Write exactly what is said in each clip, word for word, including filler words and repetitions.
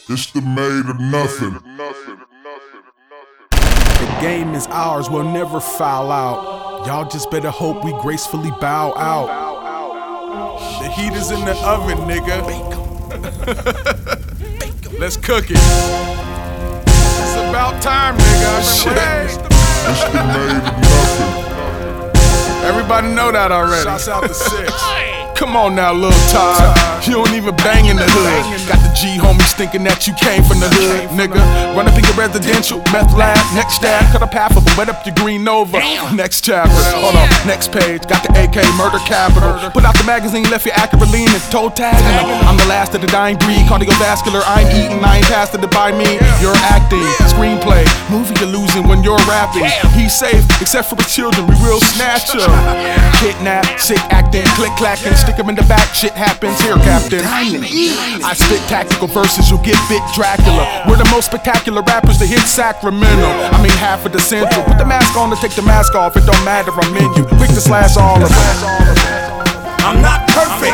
It's the made of nothing. The game is ours, we'll never foul out. Y'all just better hope we gracefully bow out. The heat is in the oven, nigga. Let's cook it. It's about time, nigga. It's the made of nothing. Everybody know that already. Shouts out to Six. Come on now, Lil Todd. You don't even bang in the hood. Got the G homies thinking that you came from the hood, nigga. Run up in your residential, meth lab, next stab, cut a path up and wet up your green Nova. Next chapter, hold on, next page, got the A K murder capital. Put out the magazine, left your accurate lean and toe tagging them. I'm the last of the dying breed, cardiovascular, I ain't eating, I ain't passed it to buy me. You're acting, screenplay, movie you're losing when you're rapping. He's safe, except for the children, we real snatcher. Kidnap, sick acting, click clacking, stick him in the back, shit happens here, Captain. I spit tactical verses, you'll get bit Dracula. We're the most spectacular rappers to hit Sacramento. I mean half of the central. Put the mask on to take the mask off, it don't matter, I'm in you. Quick to slash all of it. I'm not perfect,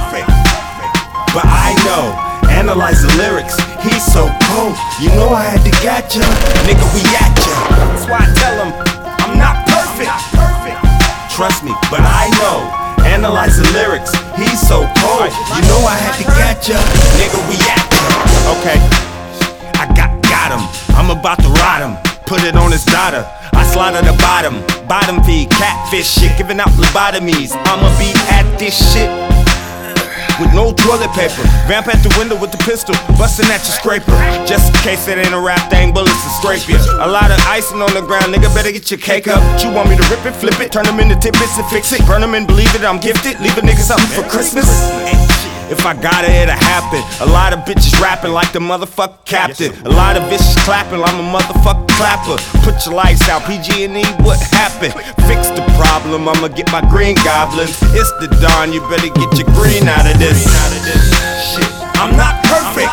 but I know. Analyze the lyrics, he's so cold. You know I had to get ya, nigga, we at ya. That's why I tell him, I'm not perfect. Trust me, but I know. Analyze the lyrics, he's so cold. You know I had to get ya, nigga, we at ya. Okay, I got got him, I'm about to ride him. Put it on his daughter, I slide at the bottom. Bottom feed, catfish shit, giving out lobotomies. I'ma be at this shit with no toilet paper. Vamp at the window with the pistol, bustin' at your scraper. Just in case it ain't a rap thing, bullets to scrape you. A lot of icing on the ground, nigga, better get your cake up. You want me to rip it, flip it, turn them into tidbits and fix it. Burn them and believe it, I'm gifted, leave a nigga something for Christmas. If I got it, it'll happen. A lot of bitches rapping like the motherfucker captain. A lot of bitches clapping, I'm a motherfucker clapper. Put your lights out, P G and E, what happened? Fix the problem, I'ma get my green goblins. It's the dawn, you better get your green out of this. Shit, I'm not perfect,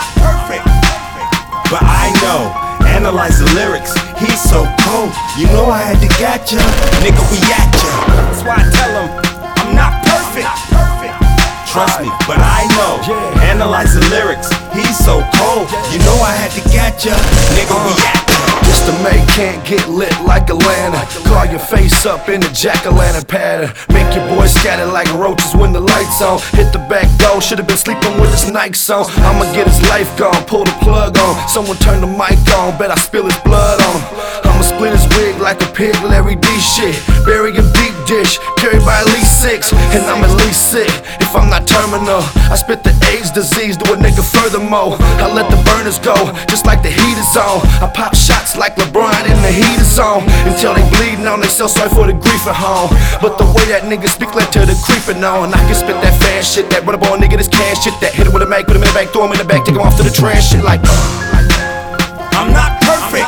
but I know. Analyze the lyrics, he's so cold. You know I had to get ya, nigga, we at ya. That's why I tell him, I'm not perfect. Trust me, but I know. Analyze the lyrics, he's so cold. You know I had to get ya, nigga, we at ya. Just the May can't get lit like a lantern. Call your face up in the jack-o'-lantern pattern. Make your boys scatter like roaches when the lights on. Hit the back door, should've been sleeping with his Nikes on. I'ma get his life gone, pull the plug on. Someone turn the mic on, bet I spill his blood on him. I'ma split his wig like a pig, Larry D shit. Bury a deep dish, carried by at least six, and I'm at least sick. If I'm not terminal, I spit the AIDS disease to a nigga furthermore. I let the burners go, just like the heat is on. I pop shots like LeBron in the heat is on. Until they bleeding on themselves, sorry for the grief at home. But the way that nigga speak led to the creeping on. I can spit that fast shit, that run up on nigga, this cash shit. That hit him with a mag, put him in the back, throw him in the back, take him off to the trash shit like uh. I'm not perfect,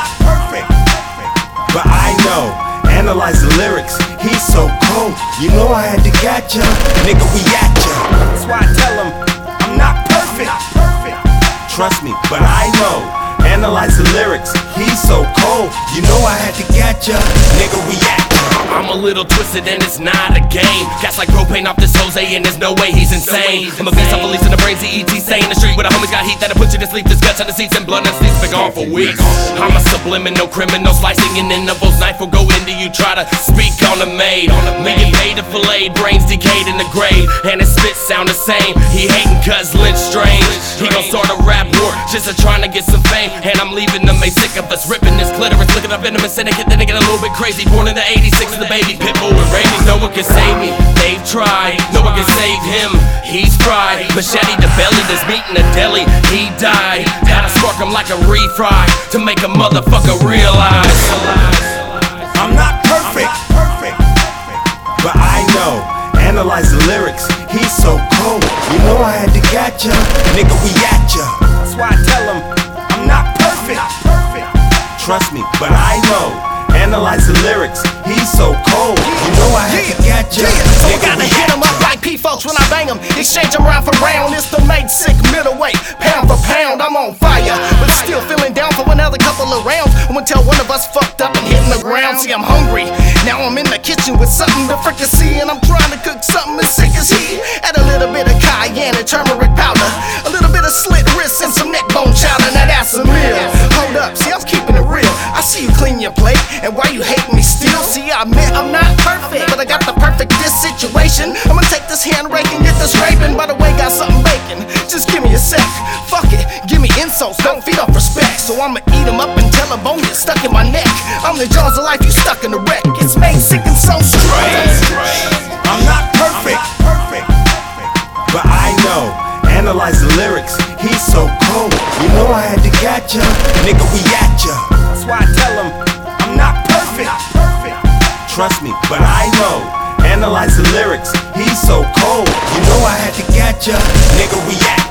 but I know. Analyze the lyrics, he's so cold. You know I had to get ya, nigga, we at ya. That's why I tell him, I'm not perfect. Trust me, but I know. Analyze the lyrics, he's so cold. You know I had to get ya, nigga, we at ya. I'm a little twisted and it's not a game. Gas like propane off this Jose and there's no way he's insane. I'm a beast off releasing the brains, E T stay in the street where the homies got heat that'll put you to sleep. This guts on the seats and blood and sleep's been gone for weeks. I'm a subliminal criminal, slicing in intervals. Knife will go into you, try to speak on the maid. Million paid to fillet, brains decayed in the grave. And his spit sound the same. He hating cuz Lynch strange. He gon' start a rap war just to trying to get some fame. And I'm leaving them a sick of us ripping this clitoris, looking up venomous syndicate, then they get a little bit crazy. Born in the eighty-six, the baby pitbull with rabies. No one can save me, they've tried. No one can save him, he's fried. Machete to belly, this meat in the deli, he died. Gotta spark him like a refry to make a motherfucker realize I'm not perfect, but I know. Analyze the lyrics, he's so cold. You know I had to get ya, nigga, we at ya. That's why I tell him, I'm not perfect. Trust me, but I know. Analyze the lyrics, he's so cold. You know I had to get ya, So I nigga, gotta we hit at him up ya. like P-Folks when I bang him. Exchange him round for round. It's the made sick middleweight. Pound for pound, I'm on fire. But still feeling down for another couple of rounds. Until one of us fucked up and hitting the ground. See, I'm hungry. Now I'm in the kitchen with something to frickin' see. And I'm trying to cook something as sick as he. Add a little bit of cayenne and turmeric powder. A little bit of slit wrists and some neck bone chowder. Now get the scraping, by the way, got something baking. Just give me a sec. Fuck it, give me insults, don't feed off respect. So I'ma eat them up until a bone gets stuck in my neck. I'm the jaws of life, you stuck in the wreck. It's made sick and so strange. I'm not perfect, but I know. Analyze the lyrics, he's so cold. You know I had to get ya, nigga, we at ya. That's why I tell him, I'm not perfect. Trust me, but I know. Analyze the lyrics, he's so cold. You know I had to get ya, nigga, we at ya.